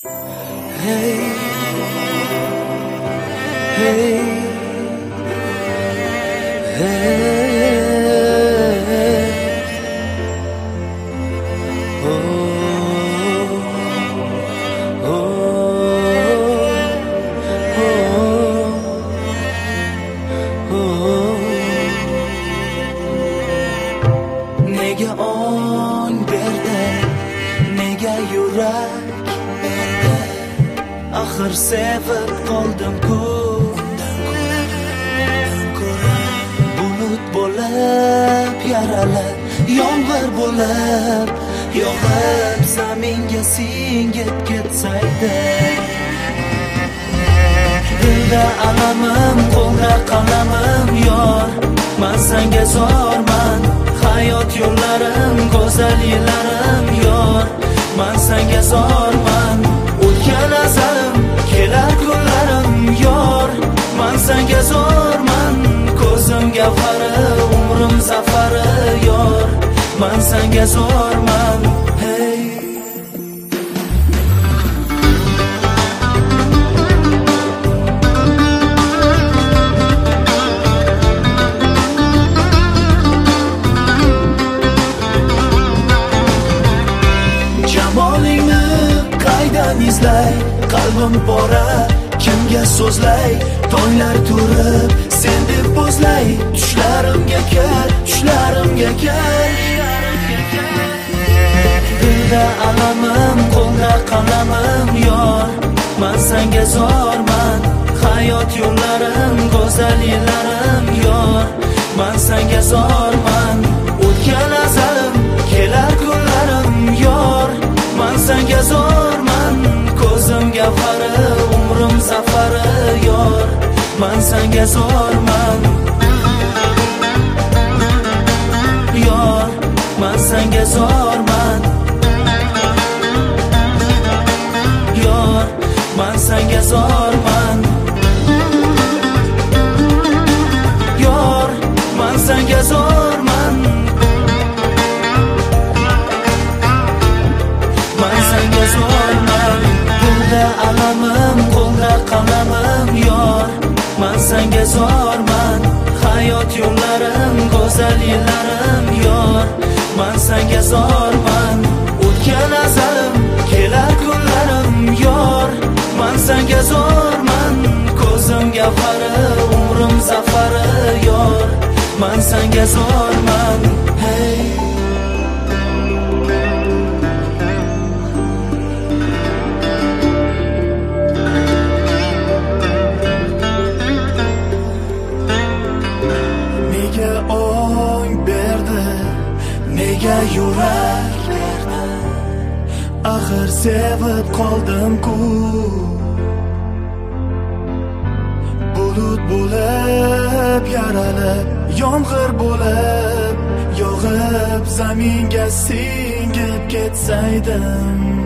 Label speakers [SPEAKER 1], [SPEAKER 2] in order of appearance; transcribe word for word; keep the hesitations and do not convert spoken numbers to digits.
[SPEAKER 1] Hey, hey, hey, oh, oh, oh, oh. Nega on berdi, nega yurak berdi, axir sevib qoldim-ku. Bulut bo'lib yaralib, yomg'ir bo'lib yog'ib, zaminga singib ketsaydi. Dilda alamim, qo'lda qalamim yor, men senga zorman. Hayot yo'llarim, go'zal yillarim yor, men senga zorman. O'tgan azalim, kelar kunlarim yor, men senga zorman. Ko'zim gavhari, umrim zafari yor, men senga zorman. Hey, jamolingni qaydan izlay, qalbim pora, kimga so'zlay? Tonglar turib sen deb bo'zlay, tushlarimga kir, tushlarimga kir. Dilda alamim, qo'lda qalamim yor, men senga zorman. Hayot yo'llarim, go'zal yillarim yor, men senga zorman. O'tgan azalim, kelar kunlarim yor, men senga zorman. Ko'zim gavhari, umrim zafari yor, men senga zorman. Yor, men senga zorman. Yor, men senga zorman. Yor, men senga zorman. Men senga zorman. Dilda alamim, qo'lda qalamim yor, men senga zorman. Hayot yo'llarim, go'zal yillarim yor, men senga zorman. O'tgan azalim, kelar kunlarim yor, men senga zorman. Ko'zim gavhari, umrim zafari yor, men senga zorman. Hey, nega yurak berdi, axir sevib qoldim-ku. Bulut bo'lib yaralib, yomg'ir bo'lib yog'ib, zaminga singib ketsaydim.